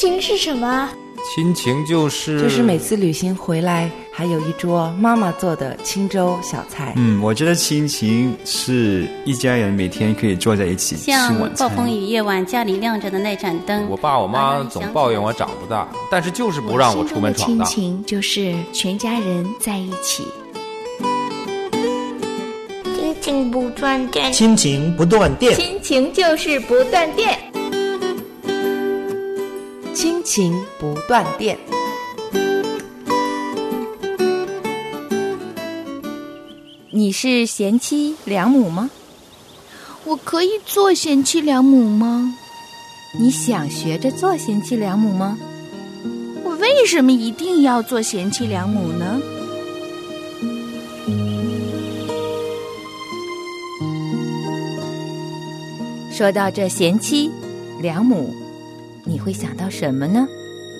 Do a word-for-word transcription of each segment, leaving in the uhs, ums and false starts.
情是什么？ 亲情就是就是每次旅行回来还有一桌妈妈做的清粥小菜。 嗯，我觉得亲情是一家人每天可以坐在一起吃像晚餐。 暴风雨夜晚家里亮着的那盏灯， 我爸我妈总抱怨我长不大，但是就是不让我出门闯荡。 亲情就是全家人在一起。 亲情不断电， 亲情不断电， 亲情就是不断电， 亲情不断电。 你是贤妻良母吗？ 我可以做贤妻良母吗？ 你想学着做贤妻良母吗？ 我为什么一定要做贤妻良母呢？ 说到这贤妻良母，你会想到什么呢？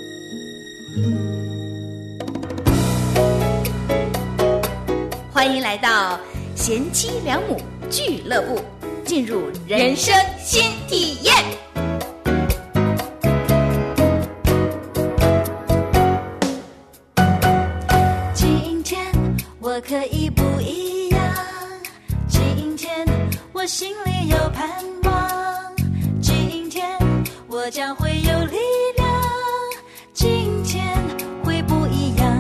欢迎来到贤妻良母俱乐部，进入人生新体验。 今天我可以不一样，今天我心里有盼望，今天我将会有力量，今天会不一样。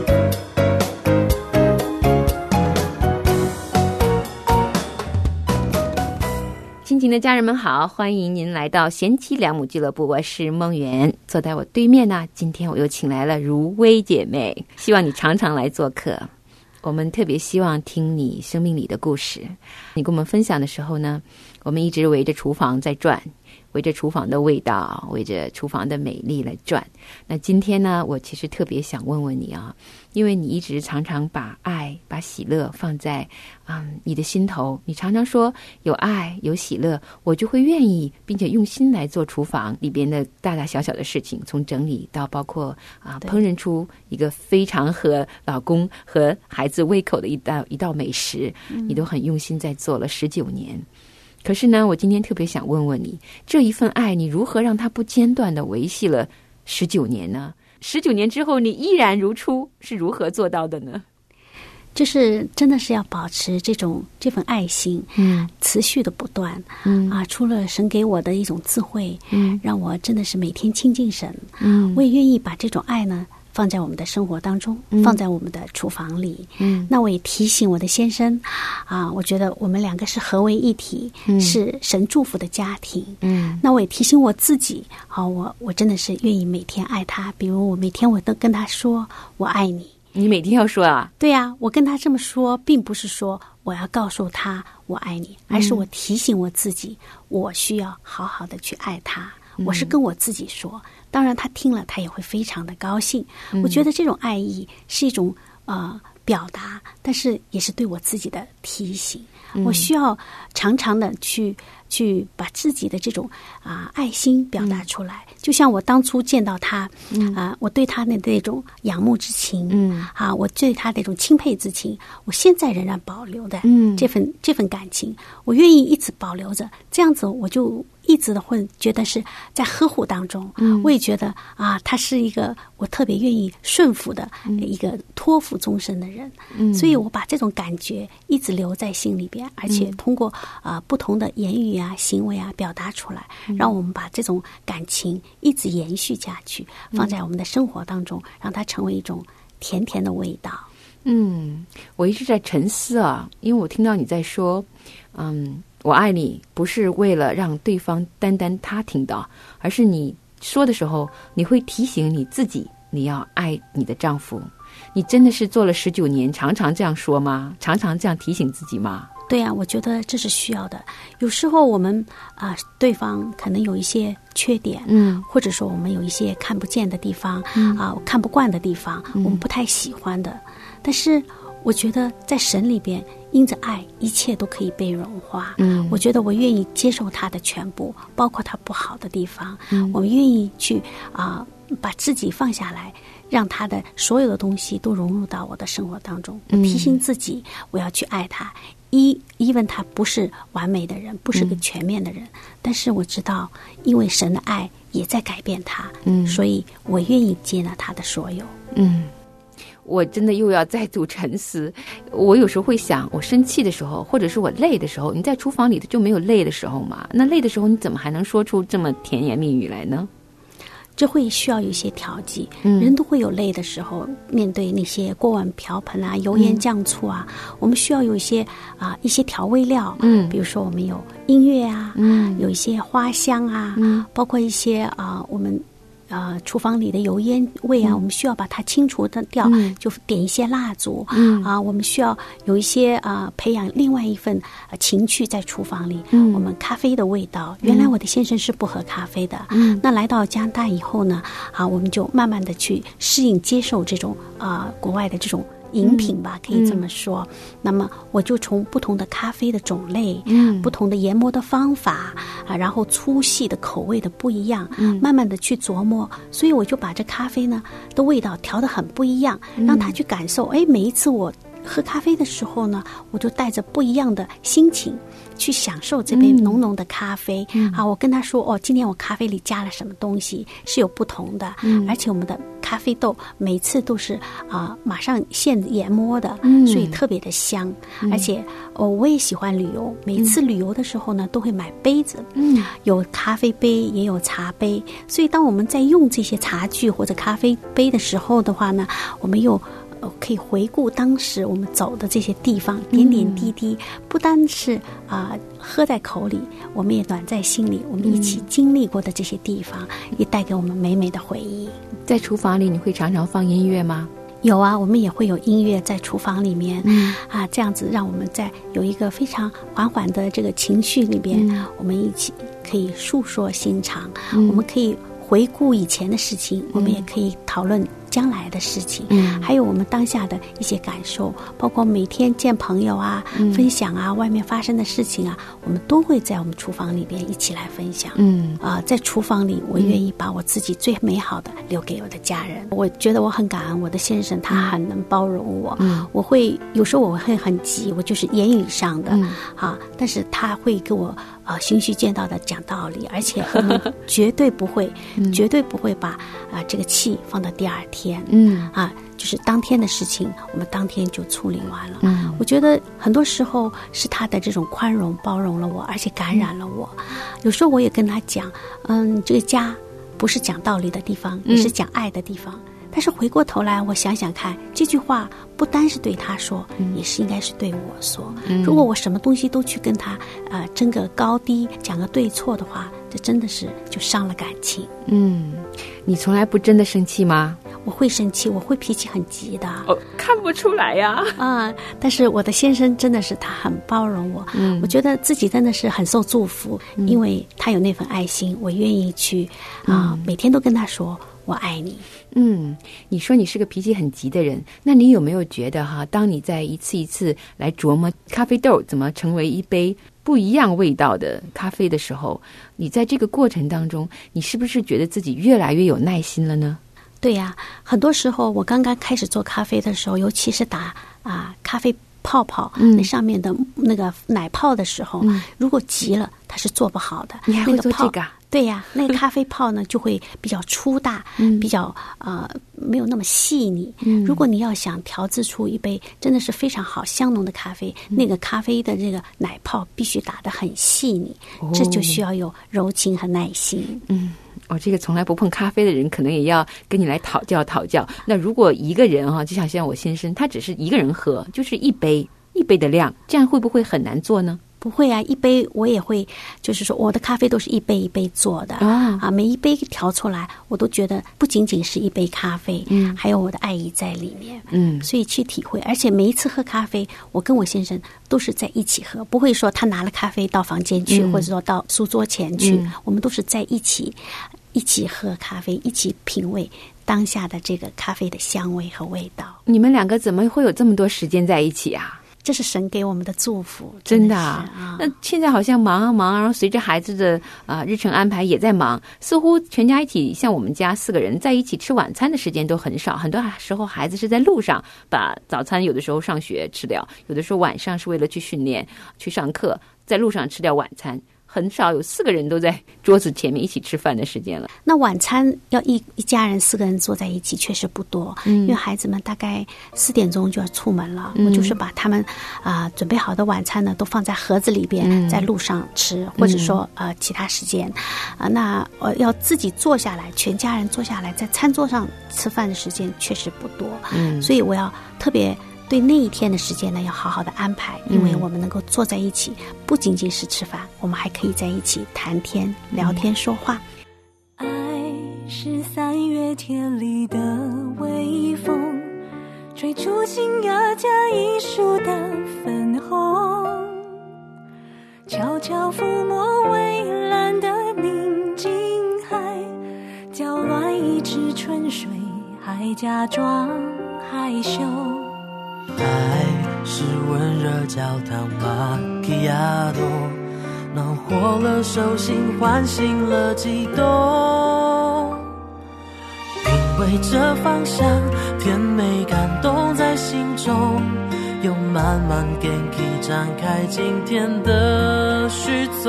亲情的家人们好，欢迎您来到贤妻良母俱乐部，我是梦圆，坐在我对面呢，今天我又请来了如薇姐妹，希望你常常来做客。我们特别希望听你生命里的故事，你跟我们分享的时候呢，我们一直围着厨房在转，围着厨房的味道，围着厨房的美丽来转。那今天呢，我其实特别想问问你啊，因为你一直常常把爱把喜乐放在嗯你的心头，你常常说有爱有喜乐，我就会愿意并且用心来做厨房里边的大大小小的事情，从整理到包括啊烹饪出一个非常合老公和孩子胃口的一道一道美食，你都很用心在做了十九年。可是呢，我今天特别想问问你，这一份爱你如何让它不间断地维系了十九年呢？十九年之后你依然如初，是如何做到的呢？ 就是真的是要保持这种这份爱心，嗯，持续的不断，嗯啊，除了神给我的一种智慧，嗯，让我真的是每天亲近神，嗯，我也愿意把这种爱呢放在我们的生活当中，嗯、放在我们的厨房里。嗯，那我也提醒我的先生，啊，我觉得我们两个是合为一体，嗯、是神祝福的家庭。嗯，那我也提醒我自己，啊，我我真的是愿意每天爱他，比如我每天我都跟他说我爱你。 你每天要说啊？ 对呀、啊，我跟他这么说，并不是说我要告诉他我爱你，而是我提醒我自己，我需要好好的去爱他。嗯、我是跟我自己说，当然他听了他也会非常的高兴。嗯、我觉得这种爱意是一种呃表达，但是也是对我自己的提醒。嗯、我需要常常的去去把自己的这种啊、呃、爱心表达出来。嗯、就像我当初见到他，嗯啊、呃，我对他的那种仰慕之情，嗯啊，我对他那种钦佩之情，我现在仍然保留的，嗯，这份这份感情，我愿意一直保留着。这样子，我就一直的会觉得是在呵护当中。嗯，我也觉得啊，他是一个我特别愿意顺服的一个托付终身的人。嗯，所以我把这种感觉一直留在心里边，而且通过啊、呃、不同的言语啊、行为啊表达出来，让我们把这种感情一直延续下去，放在我们的生活当中，让它成为一种甜甜的味道。 嗯，我一直在沉思啊，因为我听到你在说，嗯，我爱你不是为了让对方单单他听到，而是你说的时候，你会提醒你自己，你要爱你的丈夫。你真的是做了十九年，常常这样说吗？常常这样提醒自己吗？ 对呀、啊，我觉得这是需要的。有时候我们啊、呃，对方可能有一些缺点，嗯，或者说我们有一些看不见的地方，嗯啊、呃，看不惯的地方，嗯、我们不太喜欢的。但是我觉得在神里边，因着爱，一切都可以被融化。嗯，我觉得我愿意接受他的全部，包括他不好的地方。嗯，我们愿意去啊、呃，把自己放下来。让他的所有的东西都融入到我的生活当中。我提醒自己，我要去爱他， 一，even他不是完美的人，不是个全面的人，嗯、但是我知道，因为神的爱也在改变他，嗯，所以我愿意接纳他的所有， 嗯。我真的又要再度沉思，我有时候会想，我生气的时候，或者是我累的时候，你在厨房里就没有累的时候嘛？那累的时候，你怎么还能说出这么甜言蜜语来呢？ 这会需要有一些调剂，嗯，人都会有累的时候，面对那些锅碗瓢盆啊、油盐酱醋啊，嗯、我们需要有一些啊、呃、一些调味料，嗯，比如说我们有音乐啊，嗯，有一些花香啊，嗯，包括一些啊、呃、我们。呃，厨房里的油烟味啊，嗯、我们需要把它清除的掉，嗯、就点一些蜡烛，嗯啊，我们需要有一些啊、呃、培养另外一份、呃、情趣在厨房里。嗯，我们咖啡的味道，原来我的先生是不喝咖啡的，嗯，那来到加拿大以后呢，啊，我们就慢慢的去适应接受这种啊、呃、国外的这种。饮品吧，可以这么说。嗯、那么我就从不同的咖啡的种类，嗯，不同的研磨的方法啊，然后粗细的口味的不一样，嗯，慢慢的去琢磨。所以我就把这咖啡呢的味道调得很不一样，嗯、让他去感受。哎，每一次我喝咖啡的时候呢，我就带着不一样的心情去享受这杯浓浓的咖啡。嗯、啊，我跟他说，哦，今天我咖啡里加了什么东西是有不同的，嗯，而且我们的咖啡豆每次都是啊、呃、马上现研磨的，嗯，所以特别的香。嗯、而且哦，我也喜欢旅游，每次旅游的时候呢，都会买杯子，嗯，有咖啡杯也有茶杯，所以当我们在用这些茶具或者咖啡杯的时候的话呢，我们又可以回顾当时我们走的这些地方，点点滴滴，嗯、不单是啊、呃、喝在口里，我们也暖在心里。我们一起经历过的这些地方，嗯、也带给我们美美的回忆。 在厨房里，你会常常放音乐吗？ 有啊，我们也会有音乐在厨房里面，嗯、啊，这样子让我们在有一个非常缓缓的这个情绪里边，嗯、我们一起可以诉说心肠，嗯、我们可以回顾以前的事情，嗯、我们也可以讨论将来的事情，嗯，还有我们当下的一些感受，包括每天见朋友啊，嗯、分享啊，外面发生的事情啊，我们都会在我们厨房里边一起来分享。嗯，啊、呃，在厨房里，我愿意把我自己最美好的留给我的家人。嗯、我觉得我很感恩我的先生，他很能包容我。嗯，我会有时候我会很急，我就是言语上的，嗯、啊，但是他会给我呃循序渐进的讲道理，而且我们绝对不会，嗯、绝对不会把啊、呃、这个气放到第二天。嗯啊，就是当天的事情，我们当天就处理完了。嗯，我觉得很多时候是他的这种宽容包容了我，而且感染了我。嗯、有时候我也跟他讲，嗯，这个家不是讲道理的地方，也是讲爱的地方。嗯、但是回过头来，我想想看，这句话不单是对他说，嗯、也是应该是对我说。嗯、如果我什么东西都去跟他呃争个高低，讲个对错的话，这真的是就伤了感情。嗯， 你从来不真的生气吗？ 我会生气，我会脾气很急的。 哦，看不出来呀。 啊，但是我的先生真的是他很包容我，嗯，我觉得自己真的是很受祝福，嗯、因为他有那份爱心，我愿意去啊、呃，每天都跟他说我爱你。 嗯，你说你是个脾气很急的人，那你有没有觉得哈，当你在一次一次来琢磨咖啡豆怎么成为一杯不一样味道的咖啡的时候，你在这个过程当中，你是不是觉得自己越来越有耐心了呢？ 对呀、啊，很多时候我刚刚开始做咖啡的时候，尤其是打啊咖啡泡泡，嗯、那上面的那个奶泡的时候，嗯、如果急了，它是做不好的。 你还会做这个？ 对呀、啊，那个咖啡泡呢就会比较粗大，嗯、比较呃没有那么细腻。嗯、如果你要想调制出一杯真的是非常好香浓的咖啡，嗯、那个咖啡的这个奶泡必须打得很细腻，哦、这就需要有柔情和耐心。嗯。 哦，这个从来不碰咖啡的人，可能也要跟你来讨教讨教。那如果一个人哈，就像像我先生，他只是一个人喝，就是一杯一杯的量，这样会不会很难做呢？ 不会啊，一杯我也会，就是说我的咖啡都是一杯一杯做的、哦、啊，每一杯调出来，我都觉得不仅仅是一杯咖啡，嗯，还有我的爱意在里面，嗯，所以去体会。而且每一次喝咖啡，我跟我先生都是在一起喝，不会说他拿了咖啡到房间去，嗯、或者说到书桌前去，嗯、我们都是在一起一起喝咖啡，一起品味当下的这个咖啡的香味和味道。 你们两个怎么会有这么多时间在一起啊？ 这是神给我们的祝福， 真的啊！ 啊那现在好像忙啊忙啊，然后随着孩子的啊、呃、日程安排也在忙，似乎全家一起，像我们家四个人在一起吃晚餐的时间都很少。很多时候孩子是在路上把早餐有的时候上学吃掉，有的时候晚上是为了去训练去上课，在路上吃掉晚餐。很少有四个人都在桌子前面一起吃饭的时间了。 那晚餐要一一家人四个人坐在一起，确实不多，嗯、因为孩子们大概四点钟就要出门了。嗯、我就是把他们啊、呃、准备好的晚餐呢，都放在盒子里边，嗯、在路上吃，或者说呃其他时间啊、呃，那呃要自己坐下来，全家人坐下来在餐桌上吃饭的时间确实不多。嗯，所以我要特别。对那一天的时间呢，要好好的安排，因为我们能够坐在一起，嗯、不仅仅是吃饭，我们还可以在一起谈天、聊天、说话。 爱是三月天里的微风，吹出新芽加一树的粉红，悄悄抚摸蔚蓝的宁静海，搅乱一池春水，还假装害羞。 爱是温热焦糖玛奇亚朵，暖和了手心，唤醒了悸动。品味这芳香，甜美感动在心中，又慢慢给你展开今天的序奏。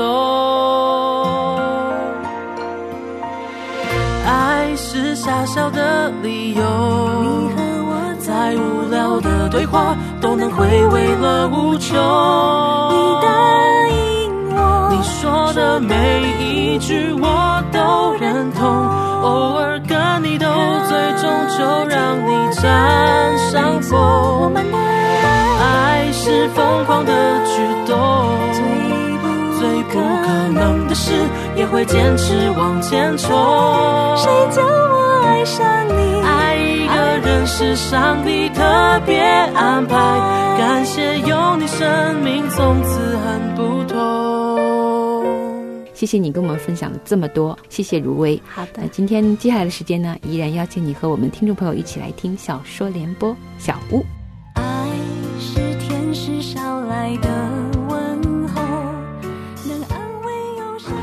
爱是傻笑的理由，你和我再无聊的对话都能回味了无穷。你答应我，你说的每一句我都认同，偶尔跟你斗嘴，终究让你占上风。我们的爱是疯狂的举动，最不可能的事也会坚持往前冲。谁叫我爱上你，爱一个人是上帝特别安排，感谢有你，生命从此很不同。 谢谢你跟我们分享了这么多，谢谢如薇。 好的， 那今天接下来的时间呢，依然邀请你和我们听众朋友一起来听小说联播小屋。 爱是天使捎来的问候，能安慰忧伤。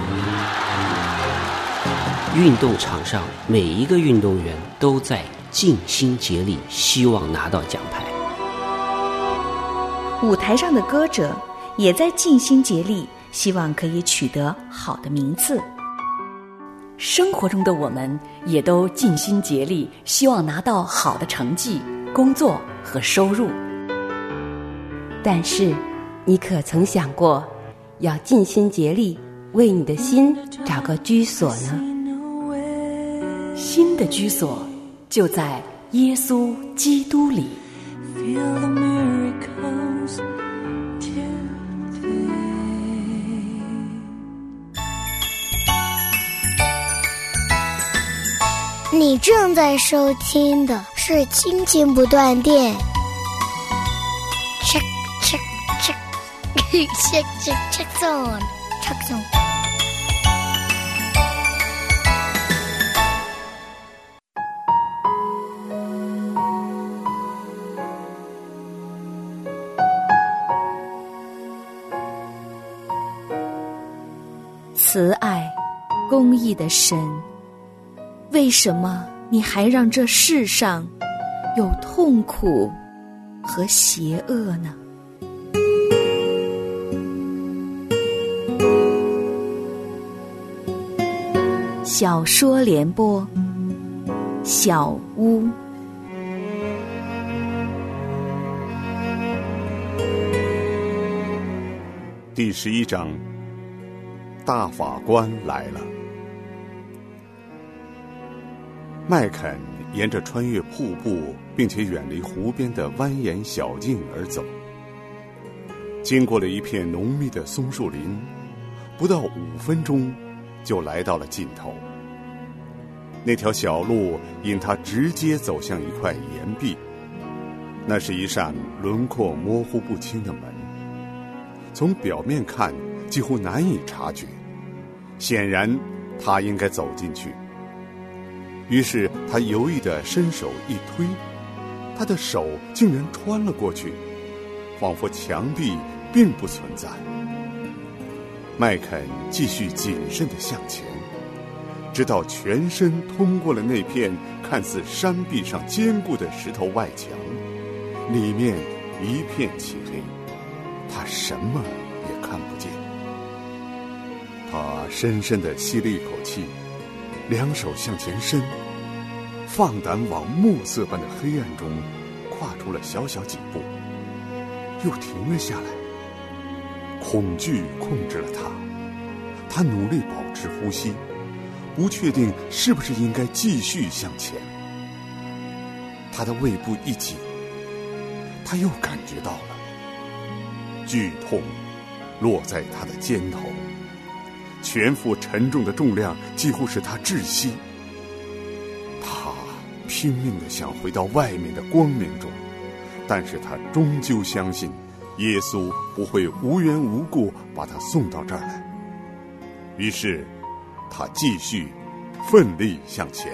运动场上每一个运动员都在尽心竭力，希望拿到奖牌。 舞台上的歌者也在尽心竭力，希望可以取得好的名次。 生活中的我们也都尽心竭力，希望拿到好的成绩、工作和收入。 但是，你可曾想过，要尽心竭力为你的心找个居所呢？ 心的居所就在耶稣基督里。 你正在收听的是亲情不断电。Check check check check check check zone check zone。 慈爱、公义的神，为什么你还让这世上有痛苦和邪恶呢？小说联播，小屋。 第十一章，大法官来了。麦肯沿着穿越瀑布并且远离湖边的蜿蜒小径而走，经过了一片浓密的松树林，不到五分钟就来到了尽头。那条小路引他直接走向一块岩壁，那是一扇轮廓模糊不清的门，从表面看几乎难以察觉，显然他应该走进去。于是他犹豫地伸手一推，他的手竟然穿了过去， 仿佛墙壁并不存在。麦肯继续谨慎地向前，直到全身通过了那片看似山壁上坚固的石头外墙，里面一片漆黑，他什么也看不见。他深深地吸了一口气，两手向前伸，放胆往暮色般的黑暗中跨出了小小几步，又停了下来。恐惧控制了他，他努力保持呼吸，不确定是不是应该继续向前。他的胃部一紧，他又感觉到了剧痛落在他的肩头，全副沉重的重量几乎使他窒息。他拼命地想回到外面的光明中，但是他终究相信耶稣不会无缘无故把他送到这儿来。于是他继续奋力向前，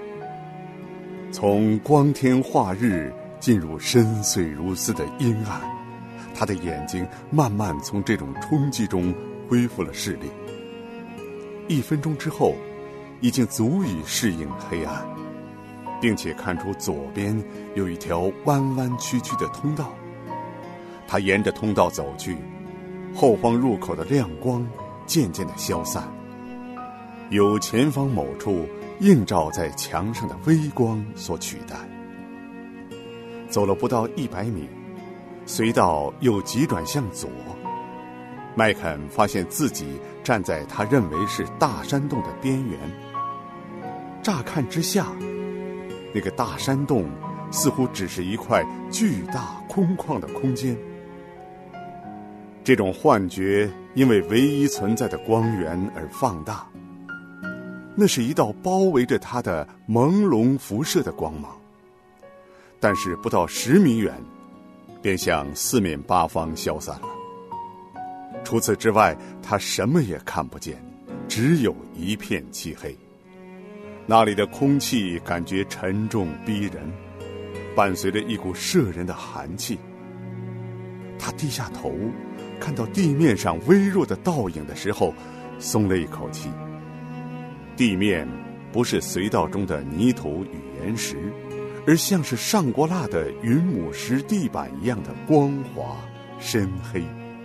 从光天化日进入深邃如斯的阴暗，他的眼睛慢慢从这种冲击中恢复了视力。一分钟之后，已经足以适应黑暗，并且看出左边有一条弯弯曲曲的通道。他沿着通道走去，后方入口的亮光渐渐地消散，由前方某处映照在墙上的微光所取代。走了不到一百米，隧道又急转向左，麦肯发现自己站在他认为是大山洞的边缘。乍看之下，那个大山洞似乎只是一块巨大空旷的空间。这种幻觉因为唯一存在的光源而放大，那是一道包围着他的朦胧辐射的光芒，但是不到十米远便向四面八方消散了。除此之外，他什么也看不见，只有一片漆黑。那里的空气感觉沉重逼人，伴随着一股摄人的寒气。他低下头，看到地面上微弱的倒影的时候，松了一口气。地面不是隧道中的泥土与岩石，而像是上过蜡的云母石地板一样的光滑深黑。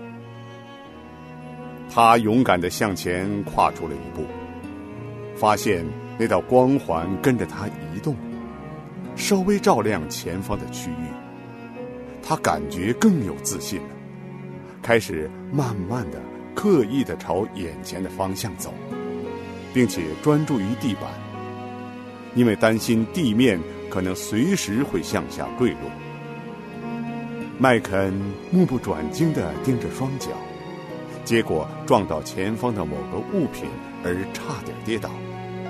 他勇敢地向前跨出了一步，发现那道光环跟着他移动，稍微照亮前方的区域。他感觉更有自信了，开始慢慢地刻意地朝眼前的方向走，并且专注于地板，因为担心地面可能随时会向下坠落。麦肯目不转睛地盯着双脚，结果撞到前方的某个物品而差点跌倒。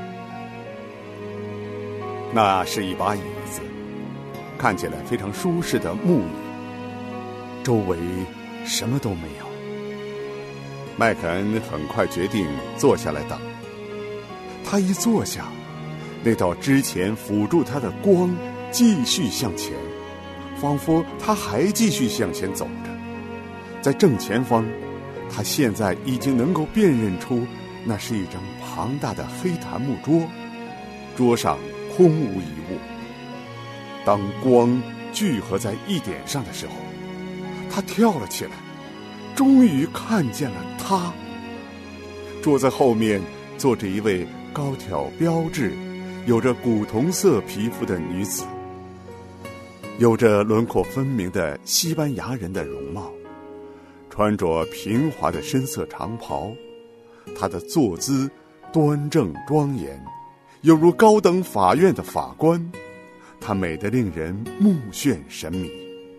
那是一把椅子，看起来非常舒适的木椅，周围什么都没有。麦肯很快决定坐下来等。他一坐下，那道之前辅助他的光继续向前，仿佛他还继续向前走着。在正前方，他现在已经能够辨认出那是一张庞大的黑檀木桌，桌上空无一物。当光聚合在一点上的时候，他跳了起来，终于看见了他。桌子后面坐着一位高挑标致、有着古铜色皮肤的女子，有着轮廓分明的西班牙人的容貌，穿着平滑的深色长袍，她的坐姿端正庄严，犹如高等法院的法官，她美得令人目眩神迷。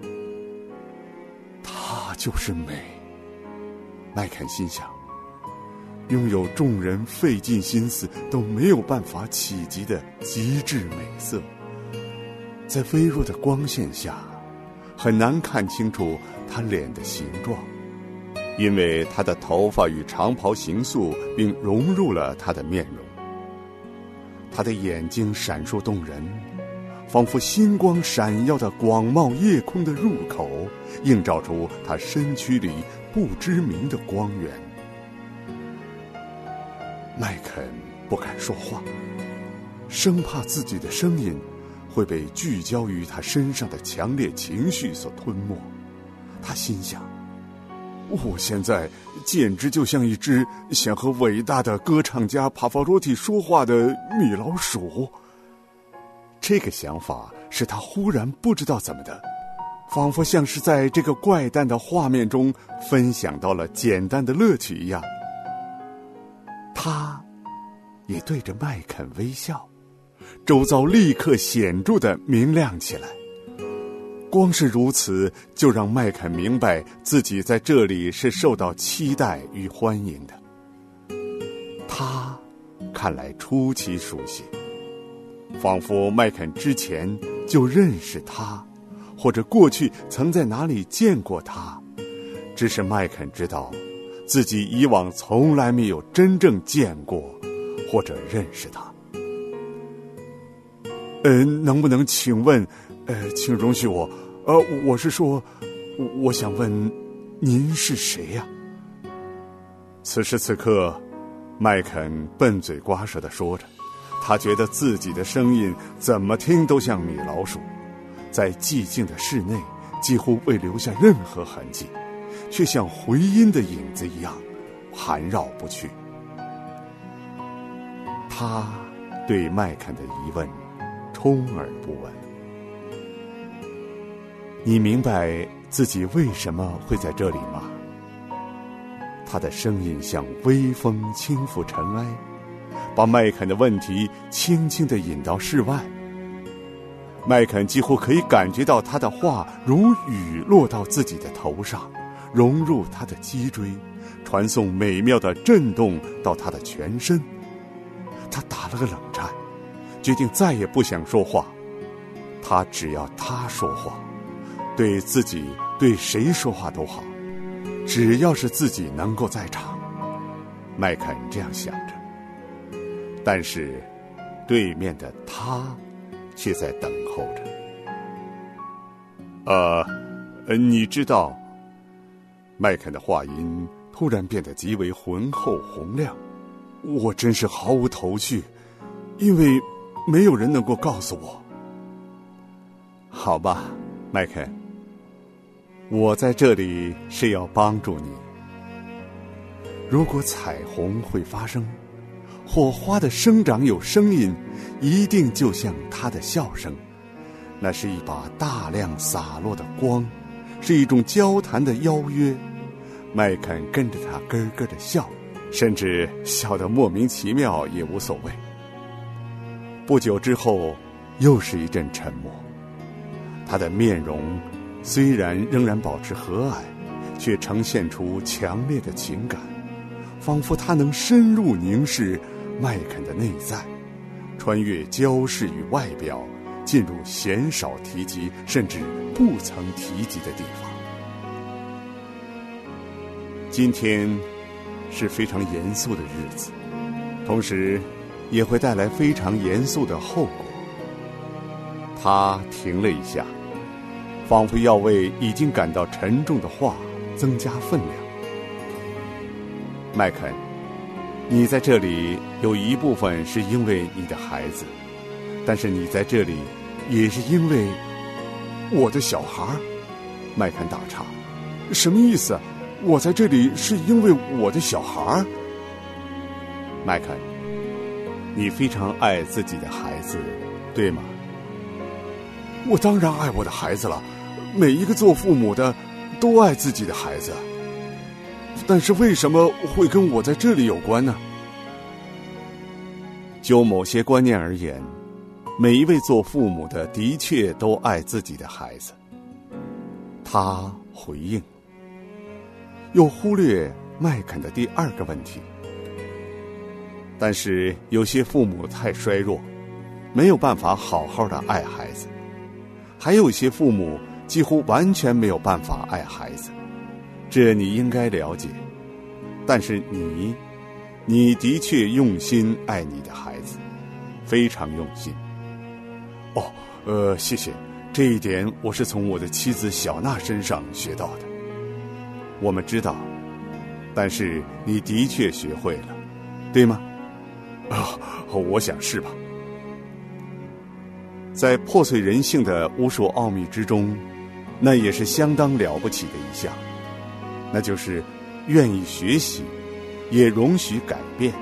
她就是美，麦肯心想，拥有众人费尽心思都没有办法企及的极致美色，在微弱的光线下很难看清楚她脸的形状，因为她的头发与长袍形塑并融入了她的面容。她的眼睛闪烁动人， 仿佛星光闪耀的广袤夜空的入口，映照出他身躯里不知名的光源。麦肯不敢说话，生怕自己的声音会被聚焦于他身上的强烈情绪所吞没。他心想，我现在简直就像一只想和伟大的歌唱家帕ava罗蒂说话的米老鼠。这个想法使他忽然不知道怎么的，仿佛像是在这个怪诞的画面中分享到了简单的乐趣一样。他也对着麦肯微笑，周遭立刻显著地明亮起来。光是如此，就让麦肯明白自己在这里是受到期待与欢迎的。他看来出奇熟悉，仿佛麦肯之前就认识他，或者过去曾在哪里见过他，只是麦肯知道自己以往从来没有真正见过或者认识他。呃，能不能请问，呃，请容许我，呃，我是说，我想问，您是谁呀？此时此刻，麦肯笨嘴瓜舌地说着，他觉得自己的声音怎么听都像米老鼠，在寂静的室内几乎未留下任何痕迹，却像回音的影子一样盘绕不去。他对麦肯的疑问充耳不闻。你明白自己为什么会在这里吗？他的声音像微风轻拂尘埃，把麦肯的问题轻轻地引到室外。麦肯几乎可以感觉到他的话如雨落到自己的头上，融入他的脊椎，传送美妙的震动到他的全身。他打了个冷颤，决定再也不想说话。他只要他说话，对自己对谁说话都好，只要是自己能够在场。麦肯这样想着，但是对面的他却在等候着。呃，你知道，麦肯的话音突然变得极为浑厚洪亮。我真是毫无头绪，因为没有人能够告诉我。好吧，麦肯，我在这里是要帮助你。如果彩虹会发生，火花的生长有声音，一定就像它的笑声。那是一把大量洒落的光，是一种交谈的邀约。麦肯跟着他咯咯的笑，甚至笑得莫名其妙也无所谓。不久之后，又是一阵沉默。他的面容虽然仍然保持和蔼，却呈现出强烈的情感，仿佛他能深入凝视麦肯的内在，穿越焦饰与外表，进入鲜少提及甚至不曾提及的地方。今天是非常严肃的日子，同时也会带来非常严肃的后果。他停了一下，仿佛要为已经感到沉重的话增加分量。麦肯，你在这里有一部分是因为你的孩子，但是你在这里也是因为我的小孩。麦肯打岔，什么意思？我在这里是因为我的小孩。麦肯，你非常爱自己的孩子，对吗？我当然爱我的孩子了，每一个做父母的都爱自己的孩子。但是为什么会跟我在这里有关呢？就某些观念而言，每一位做父母的的确都爱自己的孩子。他回应，又忽略麦肯的第二个问题。但是有些父母太衰弱，没有办法好好的爱孩子，还有些父母几乎完全没有办法爱孩子，这你应该了解。但是你你的确用心爱你的孩子，非常用心。 哦，呃，谢谢，这一点我是从我的妻子小娜身上学到的。我们知道，但是你的确学会了，对吗？啊、哦，我想是吧。在破碎人性的无数奥秘之中，那也是相当了不起的一项，那就是愿意学习，也容许改变。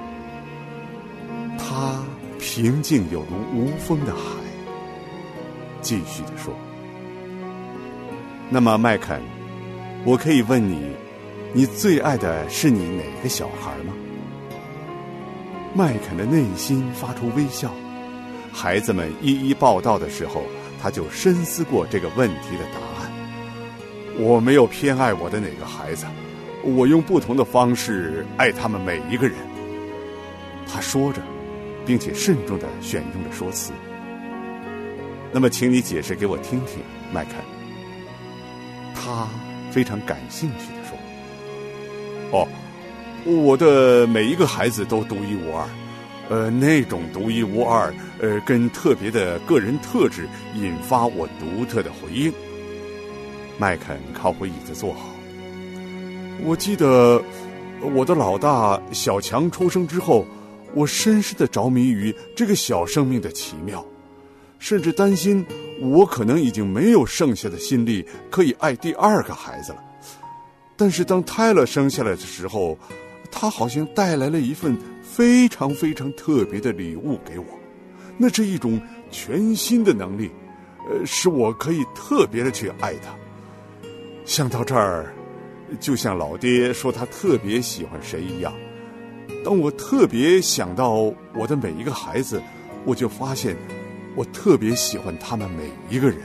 它平静有如无风的海。继续地说，那么麦肯，我可以问你，你最爱的是你哪个小孩吗？麦肯的内心发出微笑。孩子们一一报道的时候，他就深思过这个问题的答案。我没有偏爱我的哪个孩子，我用不同的方式爱他们每一个人。他说着，并且慎重地选用了说辞。那么请你解释给我听听，麦肯。他非常感兴趣地说，哦，我的每一个孩子都独一无二，呃，那种独一无二，呃，跟特别的个人特质引发我独特的回应。麦肯靠回椅子坐好。我记得我的老大小强出生之后，我深深的着迷于这个小生命的奇妙，甚至担心我可能已经没有剩下的心力可以爱第二个孩子了。但是当泰勒生下来的时候，他好像带来了一份非常非常特别的礼物给我，那是一种全新的能力，呃，使我可以特别的去爱他。想到这儿，就像老爹说他特别喜欢谁一样，当我特别想到我的每一个孩子，我就发现我特别喜欢他们每一个人。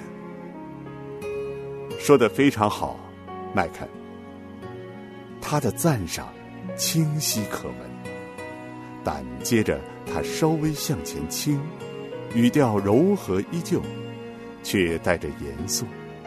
说得非常好，麦肯。他的赞赏清晰可闻，但接着他稍微向前倾，语调柔和依旧，却带着严肃。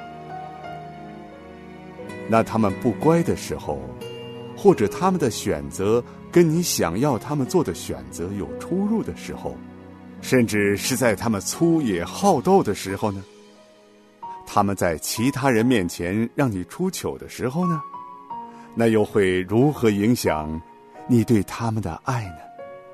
那他们不乖的时候，或者他们的选择跟你想要他们做的选择有出入的时候，甚至是在他们粗野好斗的时候呢？他们在其他人面前让你出糗的时候呢？那又会如何影响你对他们的爱呢？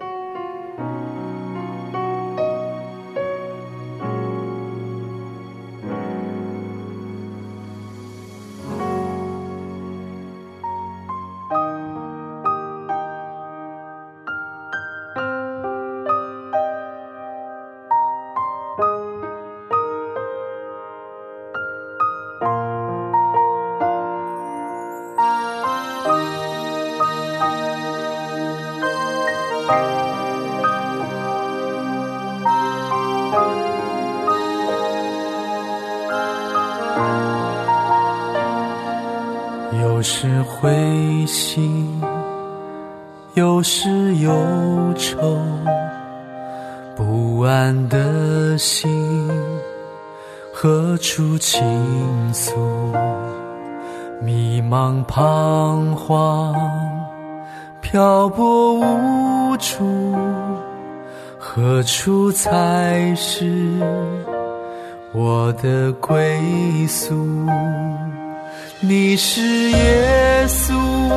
有时灰心，有时忧愁，不安的心何处倾诉？迷茫彷徨，漂泊无助，何处才是我的归宿？你是耶稣，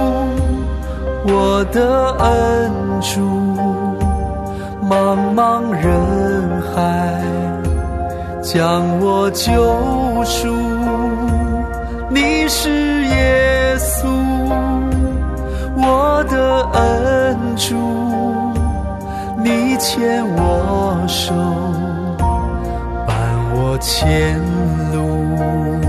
我的恩主，茫茫人海将我救赎。你是耶稣，我的恩主，你牵我手，伴我前路。